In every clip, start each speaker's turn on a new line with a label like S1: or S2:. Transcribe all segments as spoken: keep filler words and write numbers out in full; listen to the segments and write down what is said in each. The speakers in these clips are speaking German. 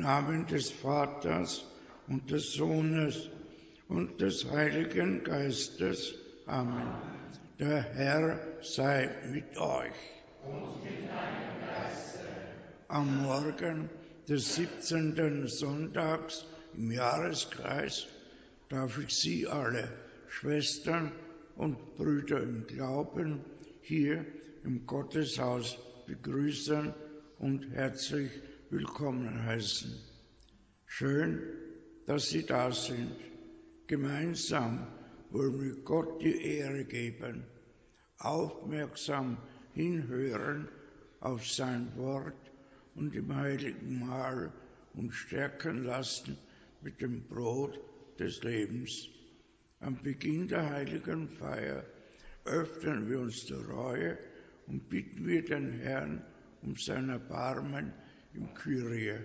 S1: Namen des Vaters und des Sohnes und des Heiligen Geistes. Amen. Der Herr sei mit euch.
S2: Und mit deinem Geiste.
S1: Am Morgen des siebzehnten Sonntags im Jahreskreis darf ich Sie alle, Schwestern und Brüder im Glauben, hier im Gotteshaus begrüßen und herzlich willkommen heißen. Schön, dass Sie da sind. Gemeinsam wollen wir Gott die Ehre geben, aufmerksam hinhören auf sein Wort und im heiligen Mahl uns stärken lassen mit dem Brot des Lebens. Am Beginn der heiligen Feier öffnen wir uns der Reue und bitten wir den Herrn um sein Erbarmen im Kyrie.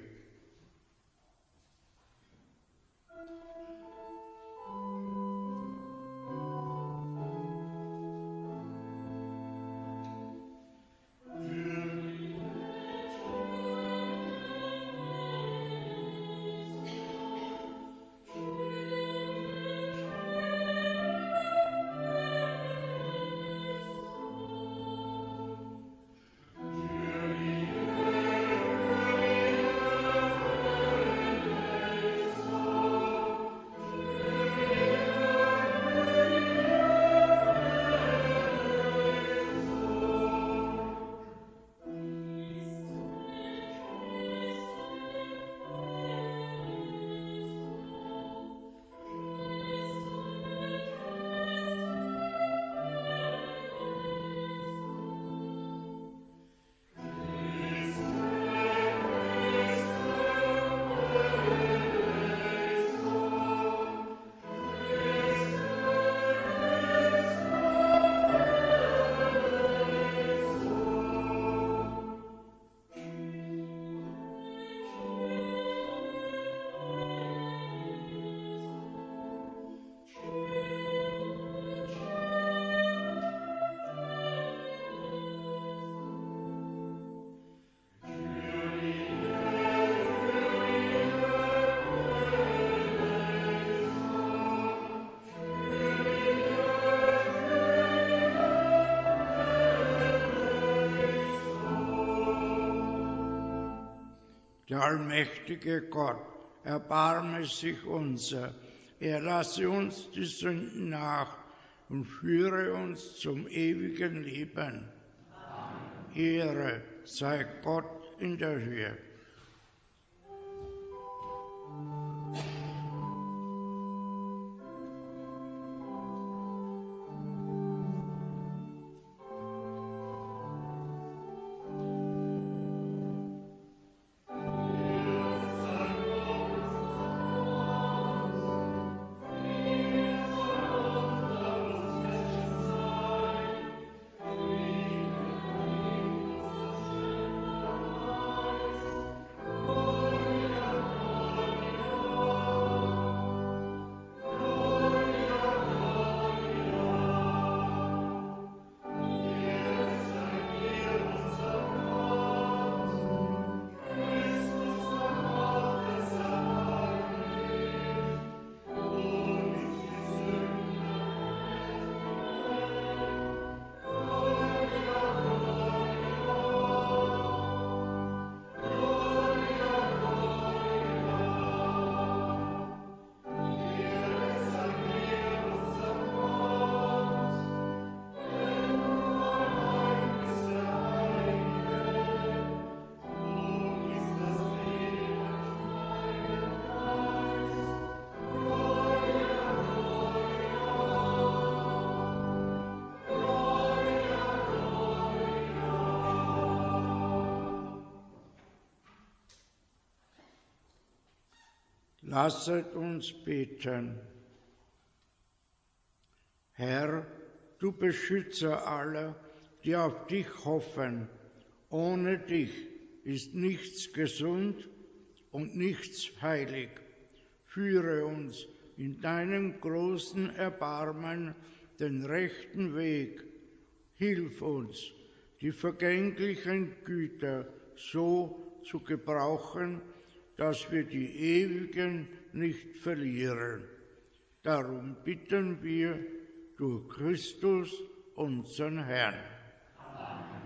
S1: Der allmächtige Gott, erbarme sich unser, er lasse uns die Sünden nach und führe uns zum ewigen Leben. Amen. Ehre sei Gott in der Höhe. Lasset uns beten. Herr, du Beschützer aller, die auf dich hoffen. Ohne dich ist nichts gesund und nichts heilig. Führe uns in deinem großen Erbarmen den rechten Weg. Hilf uns, die vergänglichen Güter so zu gebrauchen, dass wir die Ewigen nicht verlieren. Darum bitten wir durch Christus, unseren Herrn.
S2: Amen.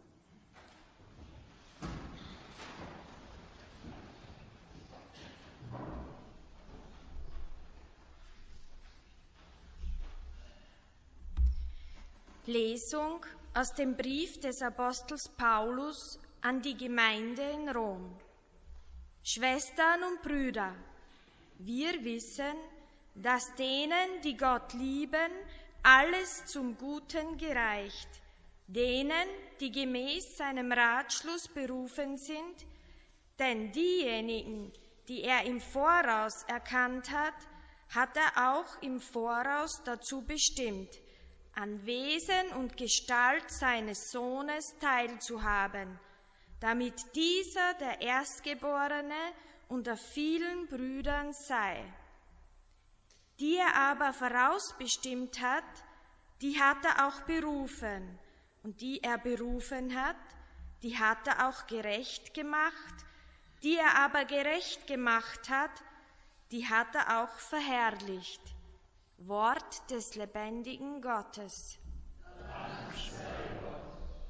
S3: Lesung aus dem Brief des Apostels Paulus an die Gemeinde in Rom. Schwestern und Brüder, wir wissen, dass denen, die Gott lieben, alles zum Guten gereicht, denen, die gemäß seinem Ratschluss berufen sind, denn diejenigen, die er im Voraus erkannt hat, hat er auch im Voraus dazu bestimmt, an Wesen und Gestalt seines Sohnes teilzuhaben, damit dieser der Erstgeborene unter vielen Brüdern sei. Die er aber vorausbestimmt hat, die hat er auch berufen, und die er berufen hat, die hat er auch gerecht gemacht, die er aber gerecht gemacht hat, die hat er auch verherrlicht. Wort des lebendigen Gottes.
S2: Dank sei Gott.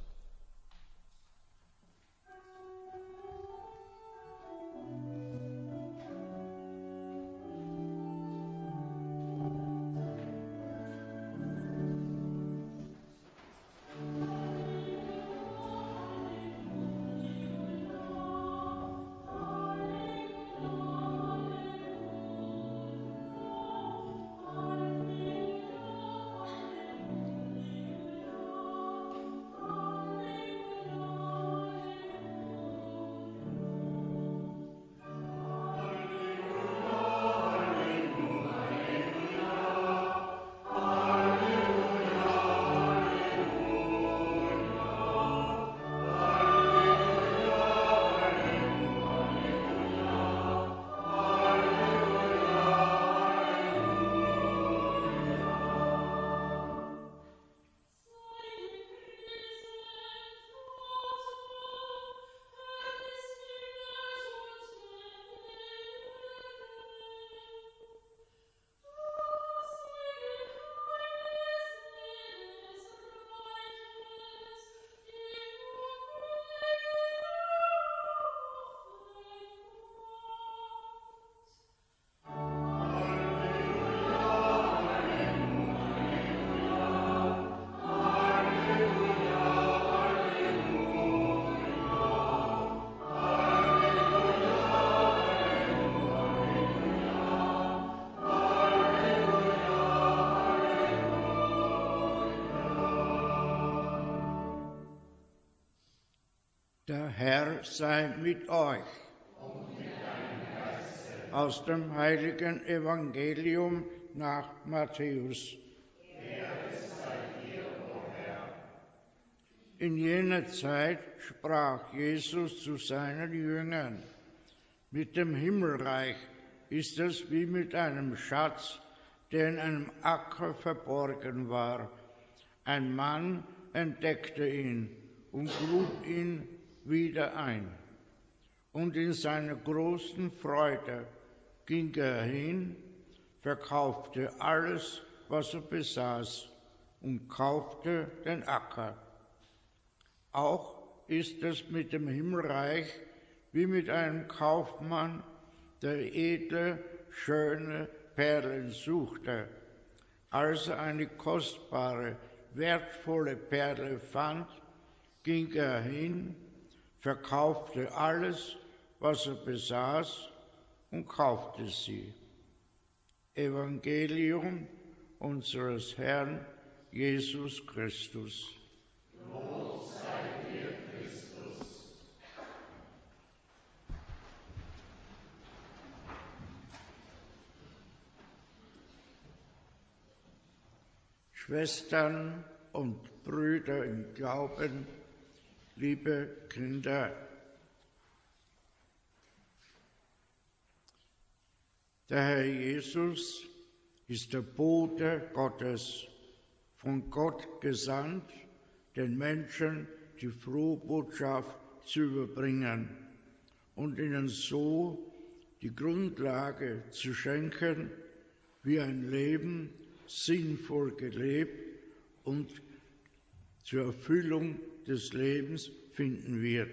S1: Der Herr sei mit euch.
S2: Und mit deinem Geiste.
S1: Aus dem heiligen Evangelium nach Matthäus.
S2: Ehre sei dir, o Herr.
S1: In jener Zeit sprach Jesus zu seinen Jüngern: Mit dem Himmelreich ist es wie mit einem Schatz, der in einem Acker verborgen war. Ein Mann entdeckte ihn und grub ihn wieder ein. Und in seiner großen Freude ging er hin, verkaufte alles, was er besaß, und kaufte den Acker. Auch ist es mit dem Himmelreich wie mit einem Kaufmann, der edle, schöne Perlen suchte. Als er eine kostbare, wertvolle Perle fand, ging er hin, verkaufte alles, was er besaß, und kaufte sie. Evangelium unseres Herrn Jesus Christus.
S2: Lob sei dir, Christus.
S1: Schwestern und Brüder im Glauben, liebe Kinder, der Herr Jesus ist der Bote Gottes, von Gott gesandt, den Menschen die frohe Botschaft zu überbringen und ihnen so die Grundlage zu schenken, wie ein Leben sinnvoll gelebt und zur Erfüllung des Lebens finden wird.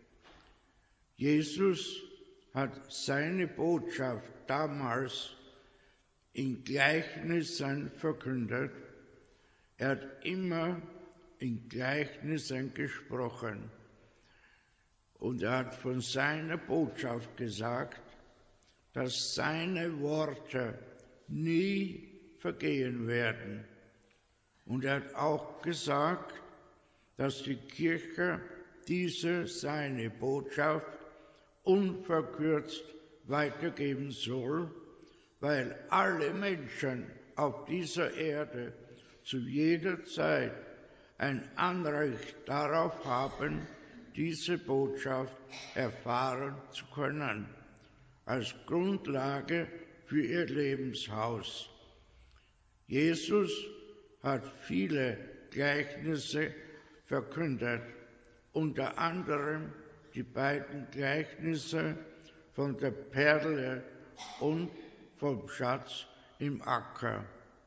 S1: Jesus hat seine Botschaft damals in Gleichnissen verkündet. Er hat immer in Gleichnissen gesprochen. Und er hat von seiner Botschaft gesagt, dass seine Worte nie vergehen werden. Und er hat auch gesagt, dass die Kirche diese seine Botschaft unverkürzt weitergeben soll, weil alle Menschen auf dieser Erde zu jeder Zeit ein Anrecht darauf haben, diese Botschaft erfahren zu können, als Grundlage für ihr Lebenshaus. Jesus hat viele Gleichnisse verkündet, unter anderem die beiden Gleichnisse von der Perle und vom Schatz im Acker.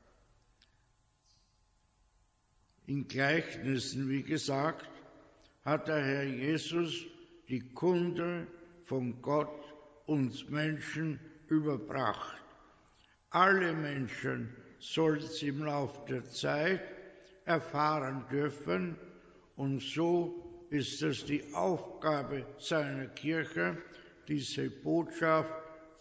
S1: In Gleichnissen, wie gesagt, hat der Herr Jesus die Kunde von Gott uns Menschen überbracht. Alle Menschen sollen sie im Laufe der Zeit erfahren dürfen, und so ist es die Aufgabe seiner Kirche, diese Botschaft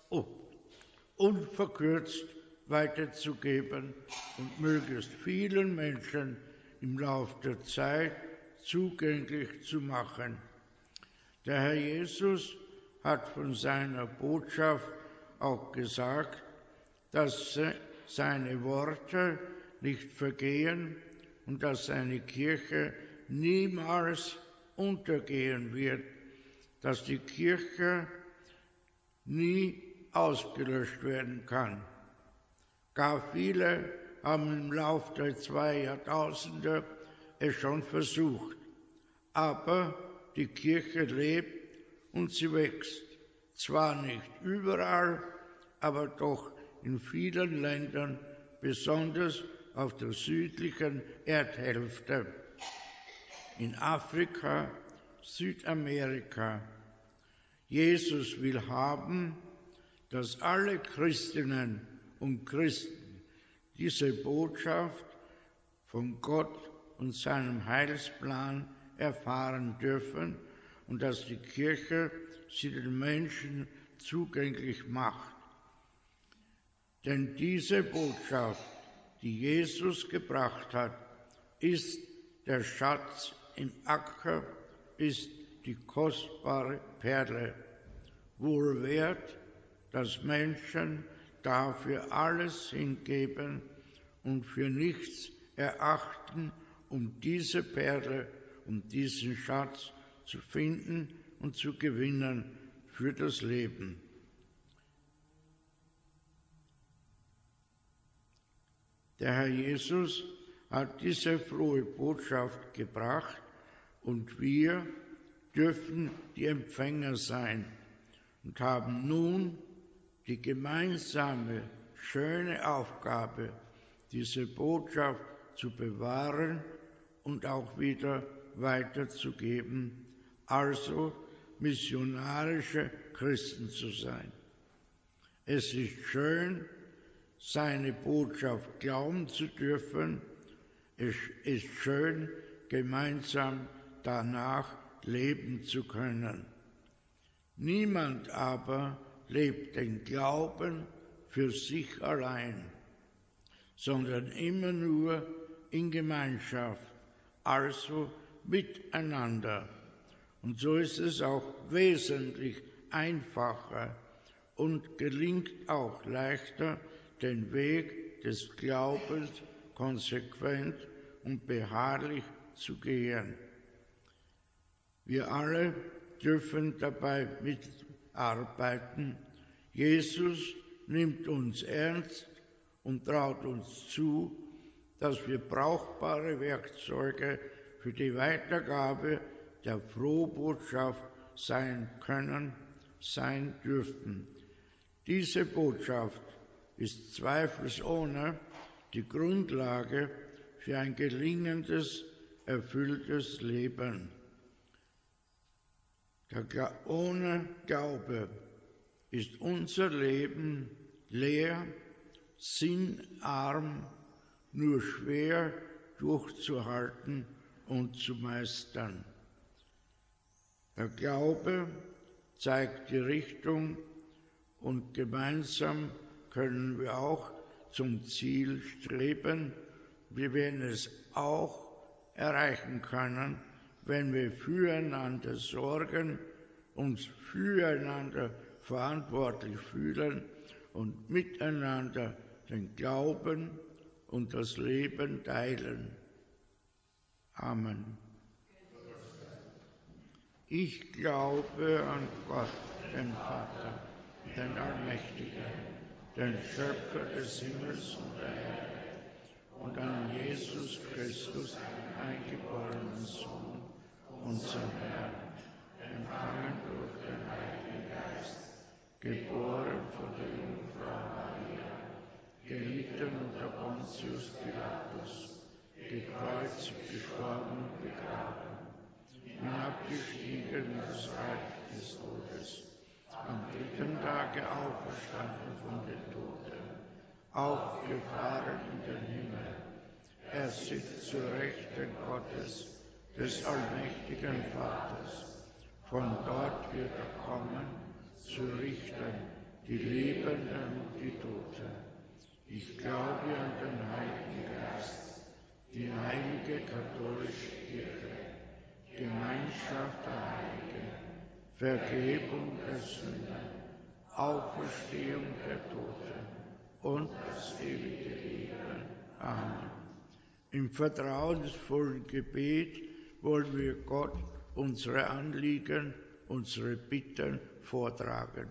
S1: unverkürzt weiterzugeben und möglichst vielen Menschen im Laufe der Zeit zugänglich zu machen. Der Herr Jesus hat von seiner Botschaft auch gesagt, dass seine Worte nicht vergehen und dass seine Kirche niemals untergehen wird, dass die Kirche nie ausgelöscht werden kann. Gar viele haben im Laufe der zwei Jahrtausende es schon versucht, aber die Kirche lebt und sie wächst. Zwar nicht überall, aber doch in vielen Ländern, besonders auf der südlichen Erdhälfte, in Afrika, Südamerika. Jesus will haben, dass alle Christinnen und Christen diese Botschaft von Gott und seinem Heilsplan erfahren dürfen und dass die Kirche sie den Menschen zugänglich macht. Denn diese Botschaft, die Jesus gebracht hat, ist der Schatz im Acker, ist die kostbare Perle, wohl wert, dass Menschen dafür alles hingeben und für nichts erachten, um diese Perle, um diesen Schatz zu finden und zu gewinnen für das Leben. Der Herr Jesus hat diese frohe Botschaft gebracht und wir dürfen die Empfänger sein und haben nun die gemeinsame, schöne Aufgabe, diese Botschaft zu bewahren und auch wieder weiterzugeben, also missionarische Christen zu sein. Es ist schön, seine Botschaft glauben zu dürfen. Es ist schön, gemeinsam danach leben zu können. Niemand aber lebt den Glauben für sich allein, sondern immer nur in Gemeinschaft, also miteinander. Und so ist es auch wesentlich einfacher und gelingt auch leichter, den Weg des Glaubens konsequent und beharrlich zu gehen. Wir alle dürfen dabei mitarbeiten. Jesus nimmt uns ernst und traut uns zu, dass wir brauchbare Werkzeuge für die Weitergabe der Frohbotschaft sein können, sein dürfen. Diese Botschaft ist zweifelsohne die Grundlage für ein gelingendes, erfülltes Leben. Ohne Glaube ist unser Leben leer, sinnarm, nur schwer durchzuhalten und zu meistern. Der Glaube zeigt die Richtung und gemeinsam können wir auch zum Ziel streben. Wir werden es auch erreichen können, wenn wir füreinander sorgen, uns füreinander verantwortlich fühlen und miteinander den Glauben und das Leben teilen. Amen. Ich glaube an Gott, den Vater, den Allmächtigen, den Schöpfer des Himmels und der Erde, und an Jesus Christus, eingeborenen Sohn, unseren Herrn, empfangen durch den Heiligen Geist, geboren von der Jungfrau Maria, gelitten unter Pontius Pilatus, gekreuzigt, gestorben und begraben, hinabgestiegen in das Reich des Todes, am dritten Tage auferstanden von den Toten, aufgefahren in den Himmel. Er sitzt zu Rechten Gottes, des allmächtigen Vaters. Von dort wird er kommen, zu richten die Lebenden und die Toten. Ich glaube an den Heiligen Geist, die heilige katholische Kirche, Gemeinschaft der Heiligen, Vergebung der Sünden, Auferstehung der Toten und das ewige Leben. Amen. Im vertrauensvollen Gebet wollen wir Gott unsere Anliegen, unsere Bitten vortragen.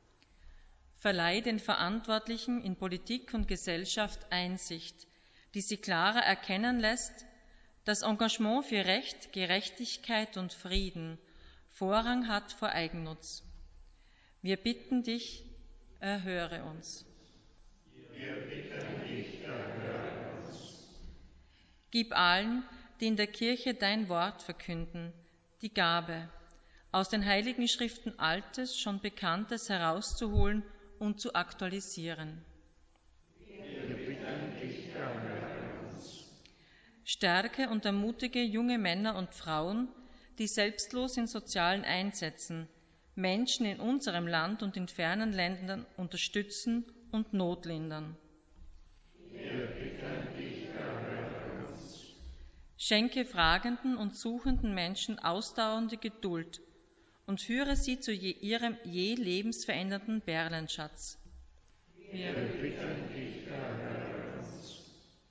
S4: Verleih den Verantwortlichen in Politik und Gesellschaft Einsicht, die sie klarer erkennen lässt, dass Engagement für Recht, Gerechtigkeit und Frieden Vorrang hat vor Eigennutz. Wir bitten dich, erhöre uns.
S2: Wir bitten dich, erhöre uns.
S4: Gib allen, die in der Kirche dein Wort verkünden, die Gabe, aus den heiligen Schriften Altes, schon Bekanntes herauszuholen und zu aktualisieren.
S2: Wir bitten dich, erhöre uns.
S4: Stärke und ermutige junge Männer und Frauen, die selbstlos in sozialen Einsätzen Menschen in unserem Land und in fernen Ländern unterstützen und Not lindern.
S2: Wir bitten dich, erhöre uns.
S4: Schenke fragenden und suchenden Menschen ausdauernde Geduld und führe sie zu je, ihrem je lebensverändernden Perlenschatz.
S2: Wir bitten dich, erhöre uns.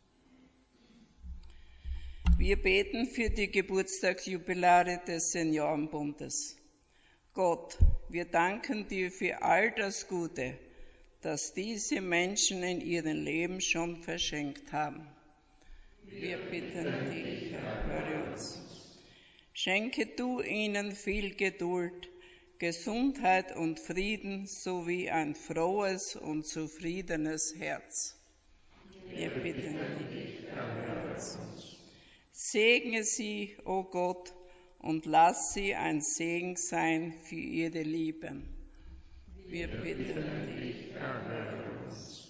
S5: Wir beten für die Geburtstagsjubilare des Seniorenbundes. Gott, wir danken dir für all das Gute, das diese Menschen in ihrem Leben schon verschenkt haben. Wir bitten dich, erhöre uns. Schenke du ihnen viel Geduld, Gesundheit und Frieden sowie ein frohes und zufriedenes Herz. Wir bitten dich, erhöre uns. Segne sie, o Gott, und lass sie ein Segen sein für ihre Lieben. Wir bitten dich, erhöre uns.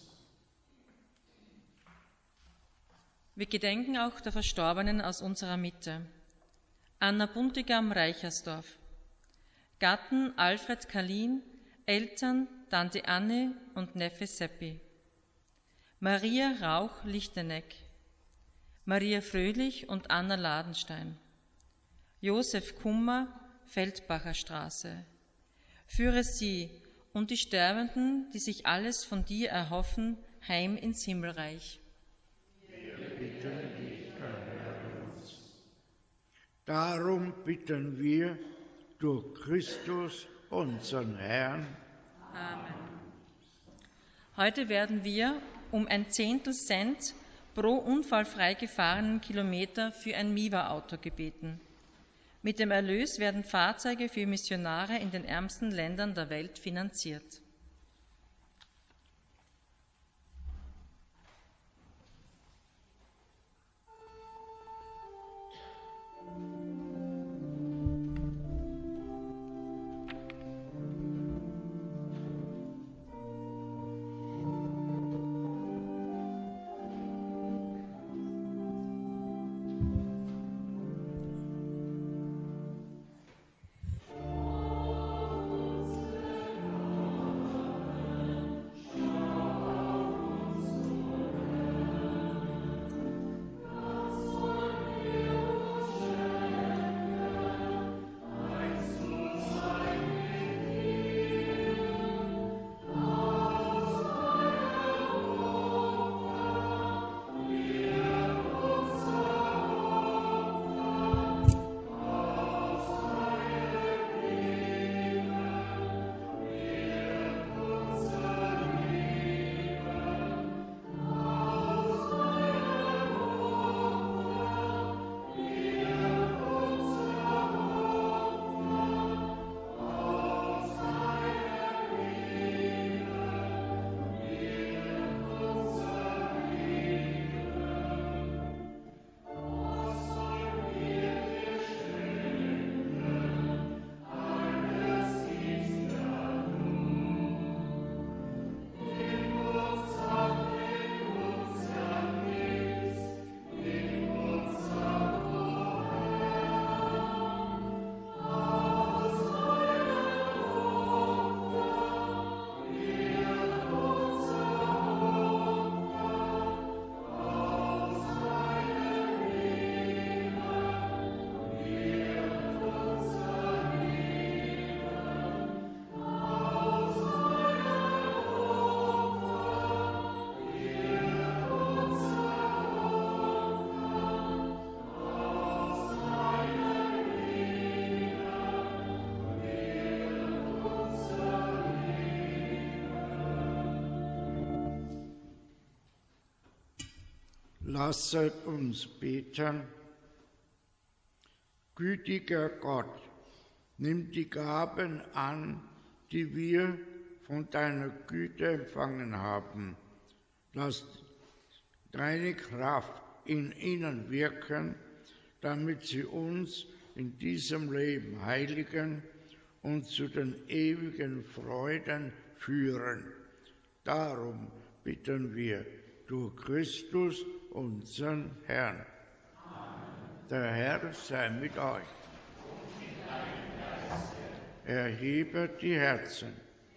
S4: Wir gedenken auch der Verstorbenen aus unserer Mitte. Anna Buntigam Reichersdorf, Gatten Alfred Kalin, Eltern Tante Anne und Neffe Seppi, Maria Rauch-Lichteneck, Maria Fröhlich und Anna Ladenstein, Josef Kummer, Feldbacher Straße. Führe sie und die Sterbenden, die sich alles von dir erhoffen, heim ins Himmelreich.
S2: Wir bitten dich, erhöre uns.
S1: Darum bitten wir durch Christus, unseren Herrn.
S4: Amen. Heute werden wir um ein Zehntel Cent pro unfallfrei gefahrenen Kilometer für ein M I V A-Auto gebeten. Mit dem Erlös werden Fahrzeuge für Missionare in den ärmsten Ländern der Welt finanziert.
S1: Lasset uns beten. Gütiger Gott, nimm die Gaben an, die wir von deiner Güte empfangen haben. Lass deine Kraft in ihnen wirken, damit sie uns in diesem Leben heiligen und zu den ewigen Freuden führen. Darum bitten wir durch Christus, unseren Herrn. Amen. Der Herr sei mit euch. Erhebet die Herzen.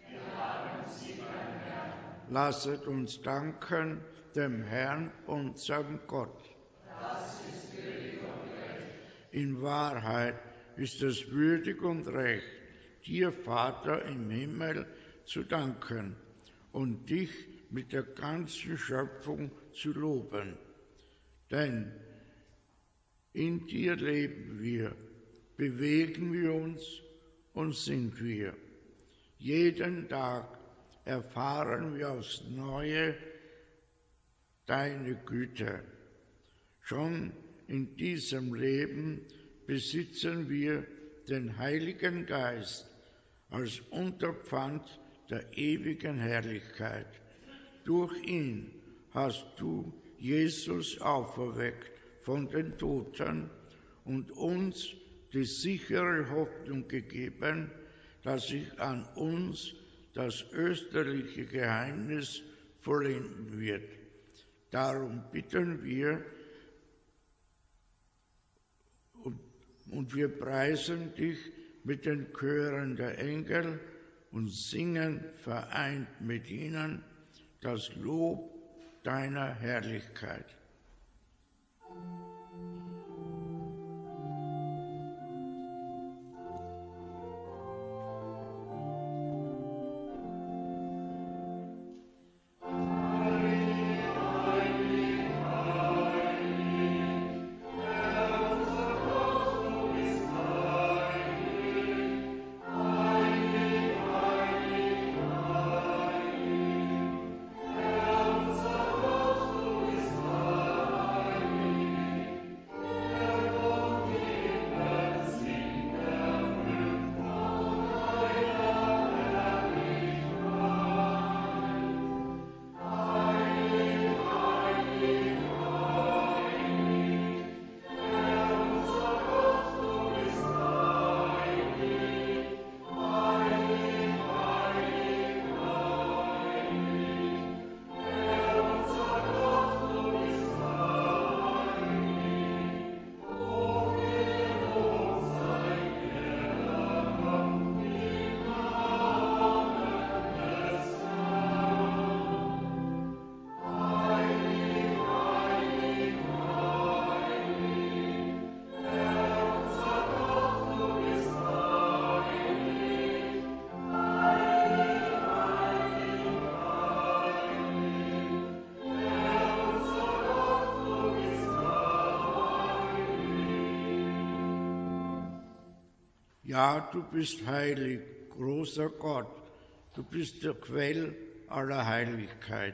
S1: Lasset uns danken dem Herrn, unserem Gott.
S2: Das ist würdig und recht.
S1: In Wahrheit ist es würdig und recht, dir, Vater im Himmel, zu danken und dich mit der ganzen Schöpfung zu loben. Denn in dir leben wir, bewegen wir uns und sind wir. Jeden Tag erfahren wir aufs Neue deine Güte. Schon in diesem Leben besitzen wir den Heiligen Geist als Unterpfand der ewigen Herrlichkeit. Durch ihn hast du Jesus auferweckt von den Toten und uns die sichere Hoffnung gegeben, dass sich an uns das österliche Geheimnis vollenden wird. Darum bitten wir und wir preisen dich mit den Chören der Engel und singen vereint mit ihnen das Lob deiner Herrlichkeit. Ja, du bist heilig, großer Gott, du bist der Quell aller Heiligkeit.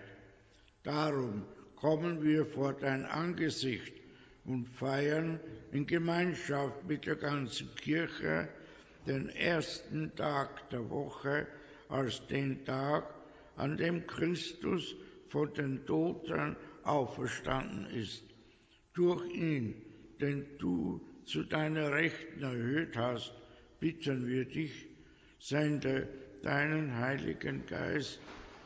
S1: Darum kommen wir vor dein Angesicht und feiern in Gemeinschaft mit der ganzen Kirche den ersten Tag der Woche als den Tag, an dem Christus von den Toten auferstanden ist. Durch ihn, den du zu deiner Rechten erhöht hast, bitten wir dich, sende deinen Heiligen Geist,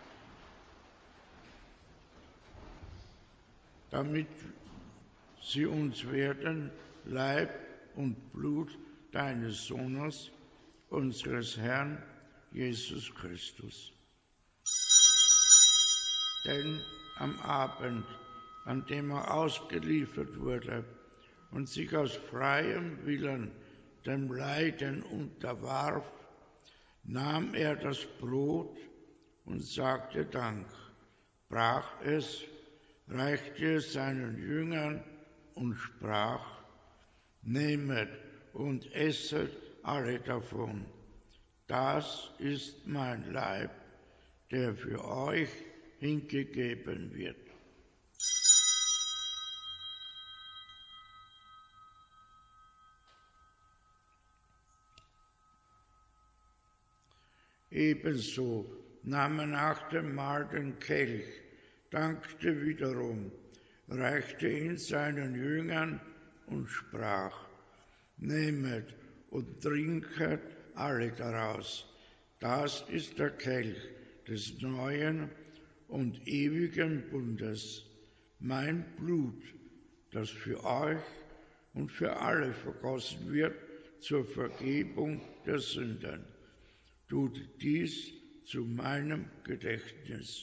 S1: damit sie uns werden Leib und Blut deines Sohnes, unseres Herrn Jesus Christus. Denn am Abend, an dem er ausgeliefert wurde und sich aus freiem Willen dem Leiden unterwarf, nahm er das Brot und sagte Dank, brach es, reichte es seinen Jüngern und sprach, nehmet und esset alle davon. Das ist mein Leib, der für euch hingegeben wird. Ebenso nahm er nach dem Mahl den Kelch, dankte wiederum, reichte ihn seinen Jüngern und sprach: Nehmet und trinket alle daraus. Das ist der Kelch des neuen und ewigen Bundes, mein Blut, das für euch und für alle vergossen wird zur Vergebung der Sünden. Tut dies zu meinem Gedächtnis.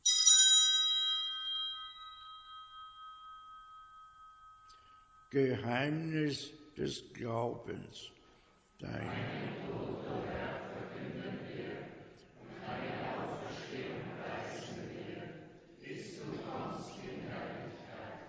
S1: Geheimnis des Glaubens. Dein Tod, o Herr, verkünden wir, und deine Auferstehung preisen wir, bis du kommst in Herrlichkeit.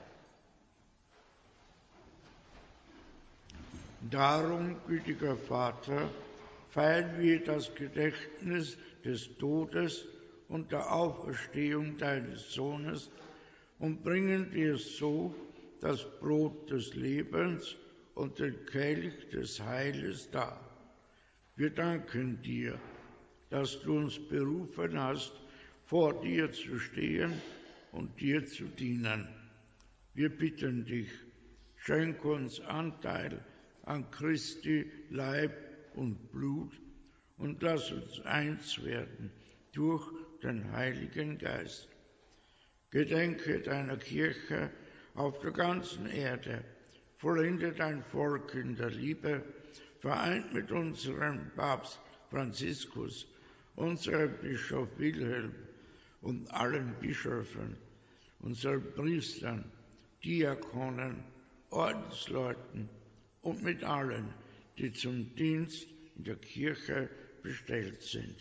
S1: Darum, gütiger Vater, feiern wir das Gedächtnis des Todes und der Auferstehung deines Sohnes und bringen dir so das Brot des Lebens und den Kelch des Heiles dar. Wir danken dir, dass du uns berufen hast, vor dir zu stehen und dir zu dienen. Wir bitten dich, schenk uns Anteil an Christi Leib und Blut und lass uns eins werden durch den Heiligen Geist. Gedenke deiner Kirche auf der ganzen Erde, vollende dein Volk in der Liebe, vereint mit unserem Papst Franziskus, unserem Bischof Wilhelm und allen Bischöfen, unseren Priestern, Diakonen, Ordensleuten und mit allen, die zum Dienst in der Kirche bestellt sind.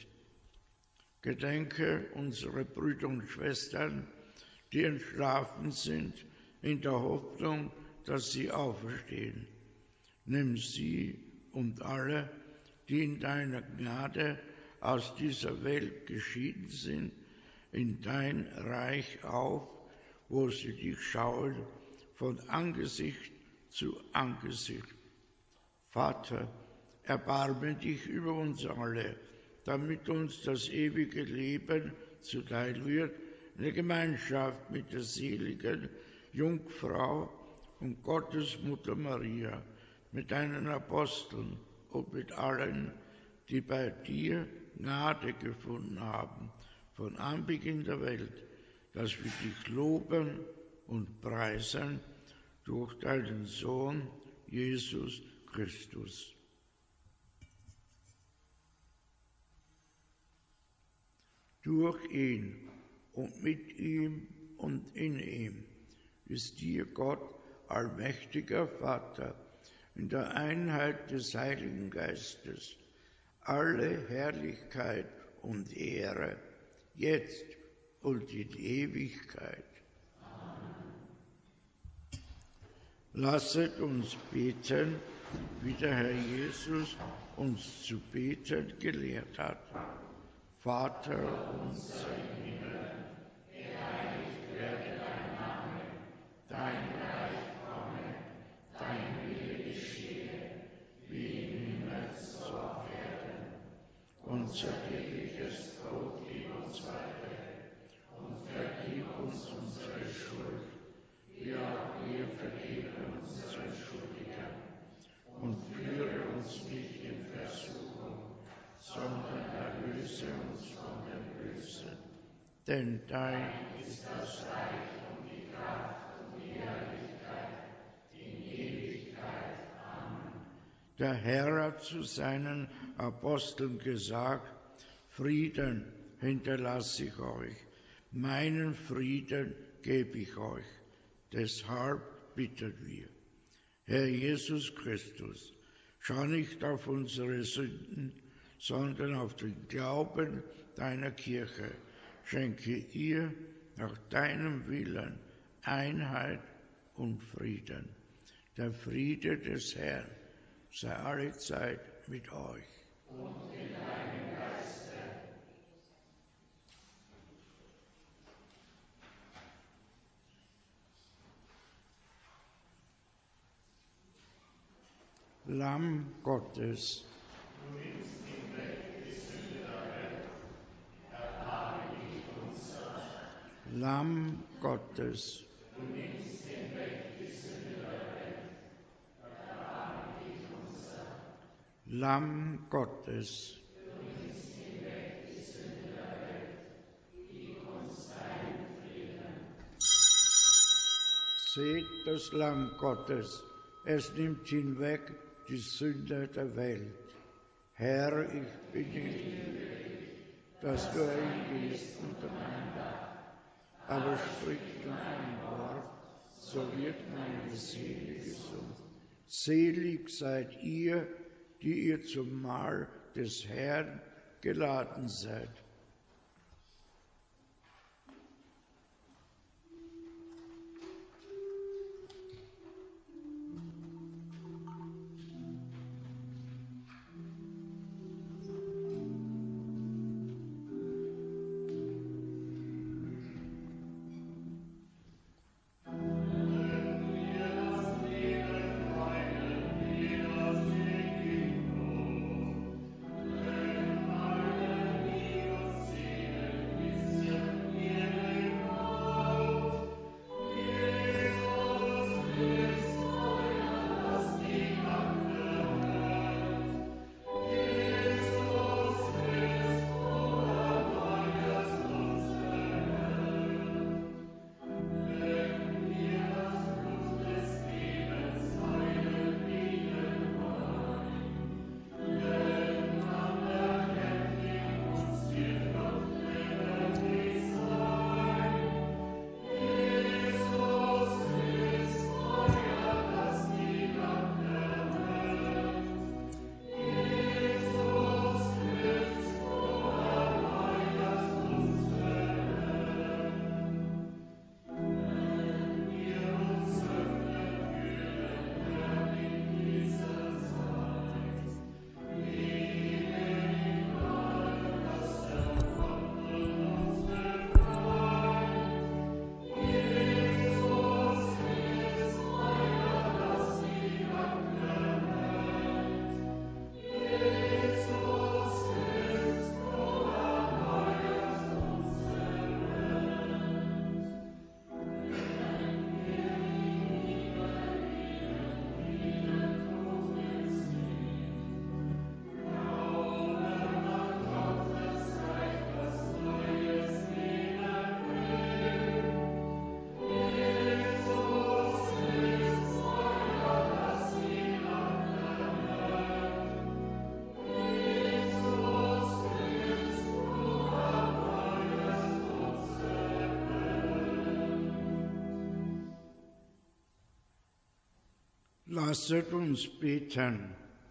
S1: Gedenke unsere Brüder und Schwestern, die entschlafen sind, in der Hoffnung, dass sie auferstehen. Nimm sie und alle, die in deiner Gnade aus dieser Welt geschieden sind, in dein Reich auf, wo sie dich schauen, von Angesicht zu Angesicht. Vater, erbarme dich über uns alle, damit uns das ewige Leben zuteil wird, in der Gemeinschaft mit der seligen Jungfrau und Gottesmutter Maria, mit deinen Aposteln und mit allen, die bei dir Gnade gefunden haben, von Anbeginn der Welt, dass wir dich loben und preisen durch deinen Sohn, Jesus Christus. Durch ihn und mit ihm und in ihm ist dir Gott, allmächtiger Vater, in der Einheit des Heiligen Geistes, alle Herrlichkeit und Ehre, jetzt und in Ewigkeit. Amen. Lasset uns beten, wie der Herr Jesus uns zu beten gelehrt hat. Vater unser im Himmel, geheiligt werde dein Name, dein Reich komme, dein Wille geschehe, wie im Himmel so auf Erden. Unser tägliches Brot gib uns heute und vergib uns unsere Schuld, wie auch wir vergeben unseren Schuldigern. Und führe uns nicht in Versuchung, sondern erlöse uns von dem Bösen. Denn dein ist das Reich und die Kraft und die Herrlichkeit in Ewigkeit. Amen. Der Herr hat zu seinen Aposteln gesagt: Frieden hinterlasse ich euch, meinen Frieden gebe ich euch. Deshalb bitten wir. Herr Jesus Christus, schau nicht auf unsere Sünden, sondern auf den Glauben deiner Kirche. Schenke ihr nach deinem Willen Einheit und Frieden. Der Friede des Herrn sei allezeit mit euch. Und in deinem Geiste. Lamm Gottes. Du nimmst hinweg die Sünde der Welt. Lamm Gottes.
S2: Du nimmst hinweg die Sünde der Welt, erbarme dich unser.
S1: Lamm Gottes.
S2: Du nimmst hinweg die Sünde der Welt, gib uns deinen Frieden.
S1: Seht das Lamm Gottes, es nimmt hinweg die Sünde der Welt. Herr, ich bin nicht würdig, dass du eingehst unter mein Dach, aber sprich nur ein Wort, so wird meine Seele gesund. Selig seid ihr, die ihr zum Mahl des Herrn geladen seid. Lasset uns beten.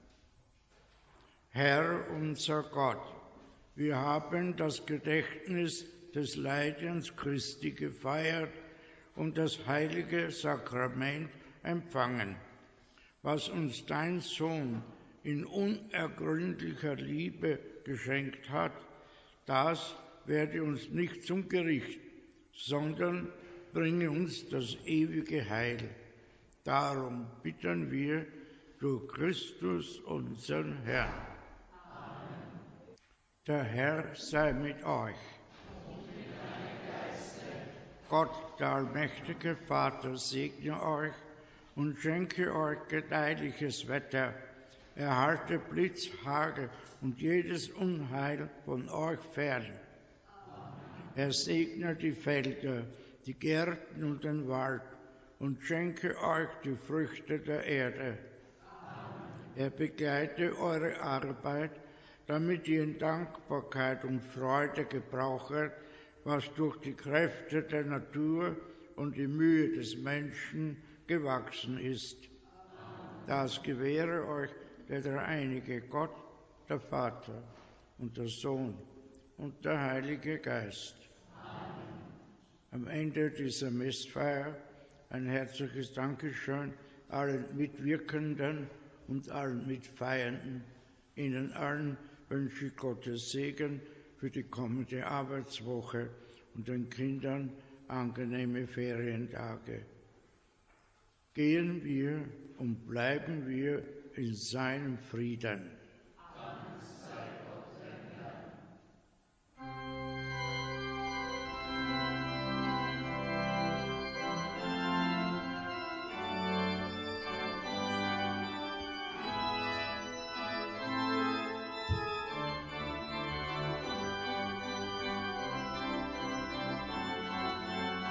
S1: Herr unser Gott, wir haben das Gedächtnis des Leidens Christi gefeiert und das heilige Sakrament empfangen, was uns dein Sohn in unergründlicher Liebe geschenkt hat. Das werde uns nicht zum Gericht, sondern bringe uns das ewige Heil. Darum bitten wir durch Christus, unseren Herrn. Amen. Der Herr sei mit euch.
S2: Und mit deinem Geiste.
S1: Gott, der allmächtige Vater, segne euch und schenke euch gedeihliches Wetter. Erhalte Blitz, Hagel und jedes Unheil von euch fern. Amen. Er segne die Felder, die Gärten und den Wald und schenke euch die Früchte der Erde. Amen. Er begleite eure Arbeit, damit ihr in Dankbarkeit und Freude gebrauchet, was durch die Kräfte der Natur und die Mühe des Menschen gewachsen ist. Amen. Das gewähre euch der dreieinige Gott, der Vater und der Sohn und der Heilige Geist. Amen. Am Ende dieser Messfeier ein herzliches Dankeschön allen Mitwirkenden und allen Mitfeiernden. Ihnen allen wünsche ich Gottes Segen für die kommende Arbeitswoche und den Kindern angenehme Ferientage. Gehen wir und bleiben wir in seinem Frieden.